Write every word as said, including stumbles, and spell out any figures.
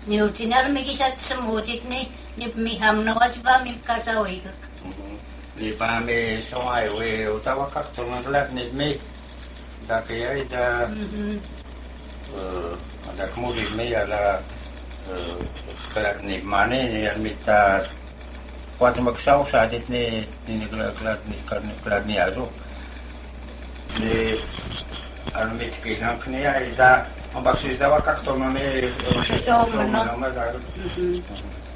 Niutinar mikisat semutit ni ni miham nawas ba mi kasaway ka. Ni pa mi songay we utawa kaktungan lat ni mi da kaya ida ada kemudian mi ala kelat ni mana ni yang minta kuat maksau saat ini ni kelat kelat ni kelat ni azu ni almit kisah ni ada ambak sih dah wakak tu mana Ito man no.